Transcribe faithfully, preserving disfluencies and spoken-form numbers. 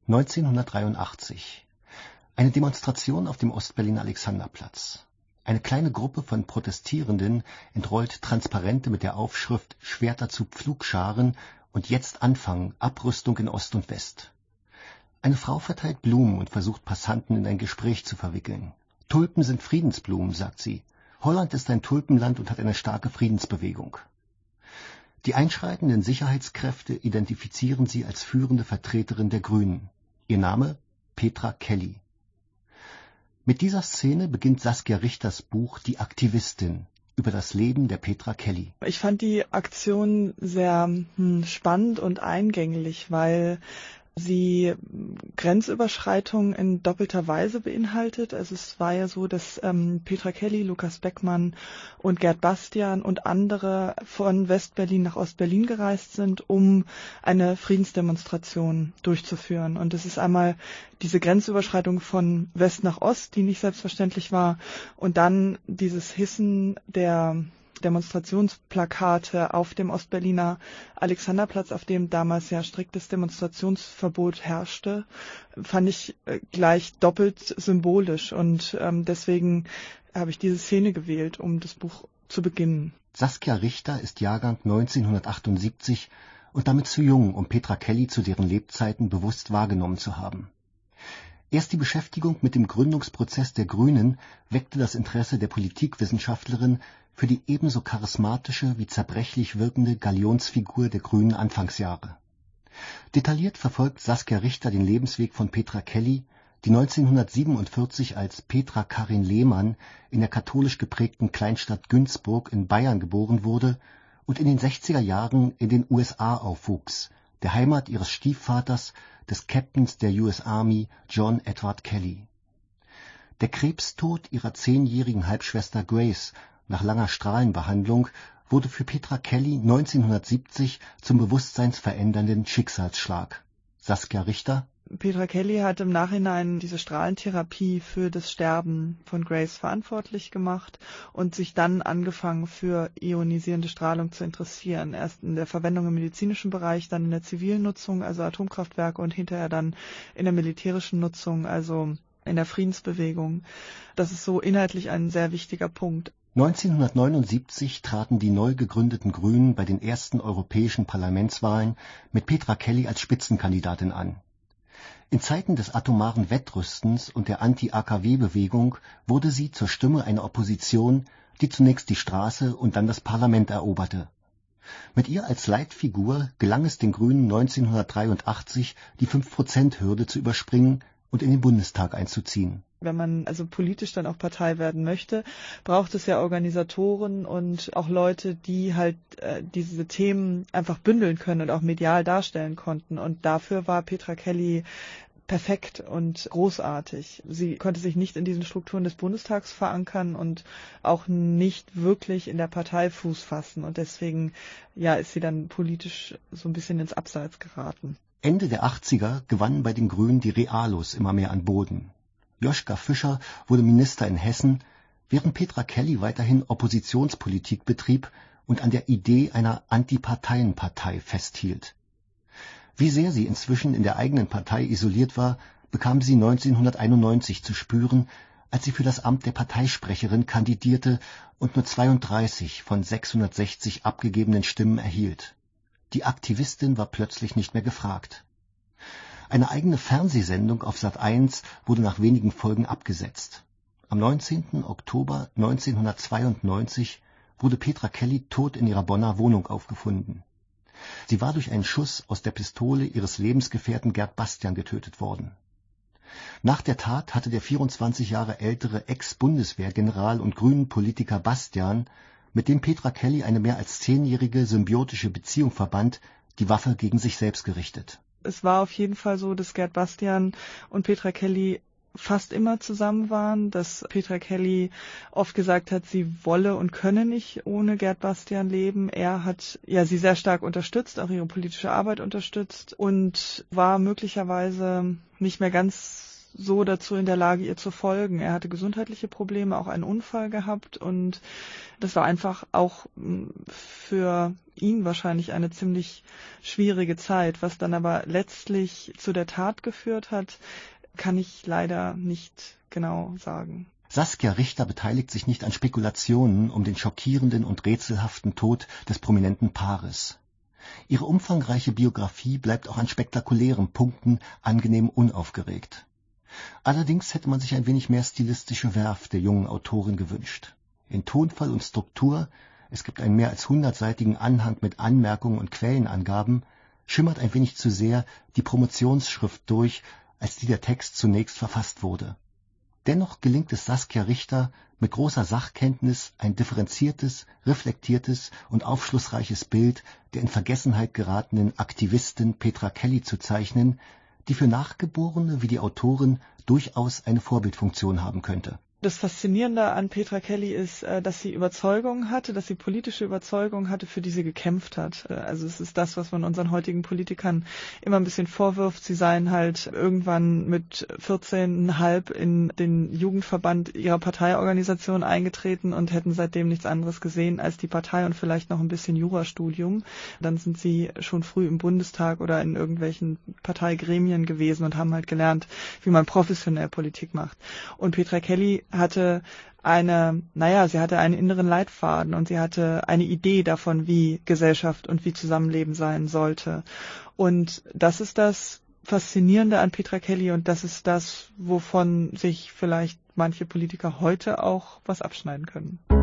neunzehnhundertdreiundachtzig. Eine Demonstration auf dem Ostberliner Alexanderplatz. Eine kleine Gruppe von Protestierenden entrollt Transparente mit der Aufschrift »Schwerter zu Pflugscharen« und »Jetzt anfangen, Abrüstung in Ost und West«. Eine Frau verteilt Blumen und versucht Passanten in ein Gespräch zu verwickeln. »Tulpen sind Friedensblumen«, sagt sie. »Holland ist ein Tulpenland und hat eine starke Friedensbewegung.« Die einschreitenden Sicherheitskräfte identifizieren sie als führende Vertreterin der Grünen. Ihr Name? Petra Kelly. Mit dieser Szene beginnt Saskia Richters Buch »Die Aktivistin« über das Leben der Petra Kelly. Ich fand die Aktion sehr hm, spannend und eingängig, weil sie Grenzüberschreitungen in doppelter Weise beinhaltet. Also es war ja so, dass ähm, Petra Kelly, Lukas Beckmann und Gerd Bastian und andere von Westberlin nach Ostberlin gereist sind, um eine Friedensdemonstration durchzuführen. Und es ist einmal diese Grenzüberschreitung von West nach Ost, die nicht selbstverständlich war, und dann dieses Hissen der Demonstrationsplakate auf dem Ostberliner Alexanderplatz, auf dem damals ja striktes Demonstrationsverbot herrschte, fand ich äh, gleich doppelt symbolisch. Und ähm, deswegen habe ich diese Szene gewählt, um das Buch zu beginnen. Saskia Richter ist Jahrgang neunzehnhundertachtundsiebzig und damit zu jung, um Petra Kelly zu deren Lebzeiten bewusst wahrgenommen zu haben. Erst die Beschäftigung mit dem Gründungsprozess der Grünen weckte das Interesse der Politikwissenschaftlerin für die ebenso charismatische wie zerbrechlich wirkende Galionsfigur der Grünen Anfangsjahre. Detailliert verfolgt Saskia Richter den Lebensweg von Petra Kelly, die neunzehnhundertsiebenundvierzig als Petra Karin Lehmann in der katholisch geprägten Kleinstadt Günzburg in Bayern geboren wurde und in den sechziger Jahren in den U S A aufwuchs, der Heimat ihres Stiefvaters, des Captains der U S Army John Edward Kelly. Der Krebstod ihrer zehnjährigen Halbschwester Grace nach langer Strahlenbehandlung wurde für Petra Kelly neunzehnhundertsiebzig zum bewusstseinsverändernden Schicksalsschlag. Saskia Richter: Petra Kelly hat im Nachhinein diese Strahlentherapie für das Sterben von Grace verantwortlich gemacht und sich dann angefangen für ionisierende Strahlung zu interessieren. Erst in der Verwendung im medizinischen Bereich, dann in der zivilen Nutzung, also Atomkraftwerke, und hinterher dann in der militärischen Nutzung, also in der Friedensbewegung. Das ist so inhaltlich ein sehr wichtiger Punkt. neunzehnhundertneunundsiebzig traten die neu gegründeten Grünen bei den ersten europäischen Parlamentswahlen mit Petra Kelly als Spitzenkandidatin an. In Zeiten des atomaren Wettrüstens und der Anti-A K W-Bewegung wurde sie zur Stimme einer Opposition, die zunächst die Straße und dann das Parlament eroberte. Mit ihr als Leitfigur gelang es den Grünen neunzehnhundertdreiundachtzig, die fünf Prozent Hürde zu überspringen und in den Bundestag einzuziehen. Wenn man also politisch dann auch Partei werden möchte, braucht es ja Organisatoren und auch Leute, die halt äh, diese Themen einfach bündeln können und auch medial darstellen konnten. Und dafür war Petra Kelly perfekt und großartig. Sie konnte sich nicht in diesen Strukturen des Bundestags verankern und auch nicht wirklich in der Partei Fuß fassen. Und deswegen ja, ist sie dann politisch so ein bisschen ins Abseits geraten. Ende der achtziger gewannen bei den Grünen die Realos immer mehr an Boden. Joschka Fischer wurde Minister in Hessen, während Petra Kelly weiterhin Oppositionspolitik betrieb und an der Idee einer Antiparteienpartei festhielt. Wie sehr sie inzwischen in der eigenen Partei isoliert war, bekam sie neunzehnhunderteinundneunzig zu spüren, als sie für das Amt der Parteisprecherin kandidierte und nur zweiunddreißig von sechshundertsechzig abgegebenen Stimmen erhielt. Die Aktivistin war plötzlich nicht mehr gefragt. Eine eigene Fernsehsendung auf Sat eins wurde nach wenigen Folgen abgesetzt. Am neunzehnten Oktober neunzehnhundertzweiundneunzig wurde Petra Kelly tot in ihrer Bonner Wohnung aufgefunden. Sie war durch einen Schuss aus der Pistole ihres Lebensgefährten Gerd Bastian getötet worden. Nach der Tat hatte der vierundzwanzig Jahre ältere Ex-Bundeswehrgeneral und Grünen-Politiker Bastian, mit dem Petra Kelly eine mehr als zehnjährige symbiotische Beziehung verband, die Waffe gegen sich selbst gerichtet. Es war auf jeden Fall so, dass Gerd Bastian und Petra Kelly fast immer zusammen waren, dass Petra Kelly oft gesagt hat, sie wolle und könne nicht ohne Gerd Bastian leben. Er hat ja sie sehr stark unterstützt, auch ihre politische Arbeit unterstützt und war möglicherweise nicht mehr ganz so dazu in der Lage, ihr zu folgen. Er hatte gesundheitliche Probleme, auch einen Unfall gehabt und das war einfach auch für ihn wahrscheinlich eine ziemlich schwierige Zeit. Was dann aber letztlich zu der Tat geführt hat, kann ich leider nicht genau sagen. Saskia Richter beteiligt sich nicht an Spekulationen um den schockierenden und rätselhaften Tod des prominenten Paares. Ihre umfangreiche Biografie bleibt auch an spektakulären Punkten angenehm unaufgeregt. Allerdings hätte man sich ein wenig mehr stilistische Werf der jungen Autorin gewünscht. In Tonfall und Struktur, es gibt einen mehr als hundertseitigen Anhang mit Anmerkungen und Quellenangaben, schimmert ein wenig zu sehr die Promotionsschrift durch, als die der Text zunächst verfasst wurde. Dennoch gelingt es Saskia Richter, mit großer Sachkenntnis ein differenziertes, reflektiertes und aufschlussreiches Bild der in Vergessenheit geratenen Aktivistin Petra Kelly zu zeichnen, die für Nachgeborene wie die Autorin durchaus eine Vorbildfunktion haben könnte. Das Faszinierende an Petra Kelly ist, dass sie Überzeugung hatte, dass sie politische Überzeugung hatte, für die sie gekämpft hat. Also es ist das, was man unseren heutigen Politikern immer ein bisschen vorwirft. Sie seien halt irgendwann mit vierzehn Komma fünf in den Jugendverband ihrer Parteiorganisation eingetreten und hätten seitdem nichts anderes gesehen als die Partei und vielleicht noch ein bisschen Jurastudium. Dann sind sie schon früh im Bundestag oder in irgendwelchen Parteigremien gewesen und haben halt gelernt, wie man professionell Politik macht. Und Petra Kelly hatte eine, naja, sie hatte einen inneren Leitfaden und sie hatte eine Idee davon, wie Gesellschaft und wie Zusammenleben sein sollte. Und das ist das Faszinierende an Petra Kelly und das ist das, wovon sich vielleicht manche Politiker heute auch was abschneiden können.